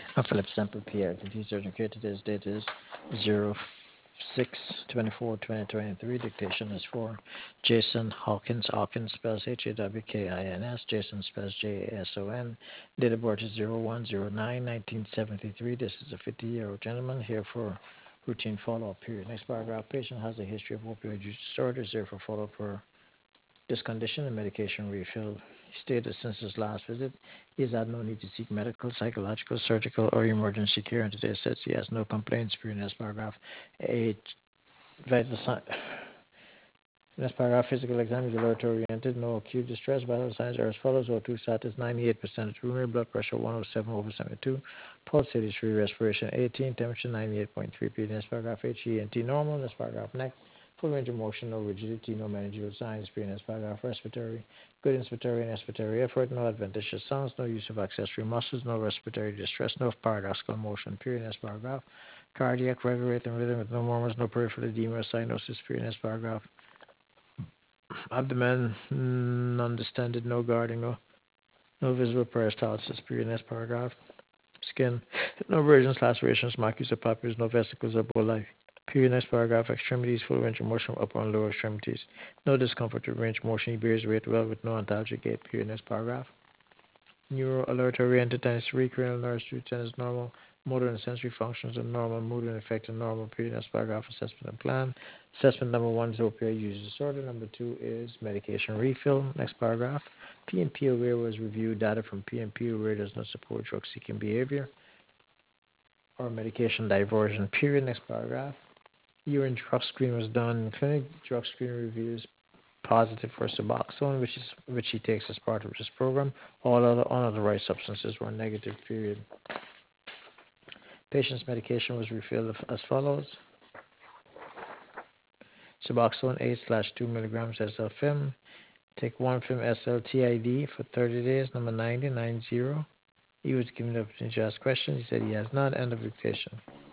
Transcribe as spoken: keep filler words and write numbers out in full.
Uh, Philip Sample P R. Computer surgeon care. Today's date is zero six twenty-four twenty twenty-three. Dictation is for Jason Hawkins. Hawkins spells H A W K I N S. Jason spells J A S O N. Date of birth is zero one zero nine nineteen seventy-three. This is a fifty-year-old gentleman here for routine follow-up period. Next paragraph. Patient has a history of opioid use disorder. Is there for follow-up for this condition and medication refill. He stated since his last visit, he has had no need to seek medical, psychological, surgical, or emergency care, and today says he has no complaints. Period. Next paragraph. A vital sign. Next paragraph. Physical exam is alert oriented. No acute distress. Vital signs are as follows: O two status ninety-eight percent tumor, blood pressure one oh seven over seventy-two, pulse eighty-three, respiration eighteen, temperature ninety-eight point three. Period. Next paragraph. H E N T normal. Next paragraph. Next. Full range of motion, no rigidity, no meningeal signs. Period. Next paragraph. Respiratory. Good inspiratory and expiratory effort, no adventitious sounds, no use of accessory muscles, no respiratory distress, no paradoxical motion. Period. Next paragraph. Cardiac, regular rate and rhythm with no murmurs, no peripheral edema or cyanosis. Period. Next paragraph. Abdomen, mm, undistended, no guarding, no, no visible peristalsis. Period. Next paragraph. Skin, no abrasions, lacerations, macular papules, no vesicles or boli. Period. Next paragraph. Extremities, full range of motion, upper and lower extremities. No discomfort with range of motion. He bears weight well with no antalgic gait. Period. Next paragraph. Neuro alert oriented tennis, cranial nerves, through tennis normal. Motor and sensory functions are normal. Mood and affect are normal. Period. Next paragraph. Assessment and plan. Assessment number one is opioid use disorder. Number two is medication refill. Next paragraph. P and P aware was reviewed. Data from P and P aware does not support drug seeking behavior or medication diversion. Period. Next paragraph. Urine drug screen was done in clinic. Drug screen reviews positive for Suboxone, which is which he takes as part of this program. All other all other right substances were negative. Period. Patient's medication was refilled as follows: Suboxone eight slash two milligrams S L film. Take one film S L T I D for thirty days. Number ninety nine zero. He was given the opportunity to ask questions. He said he has not. End of dictation.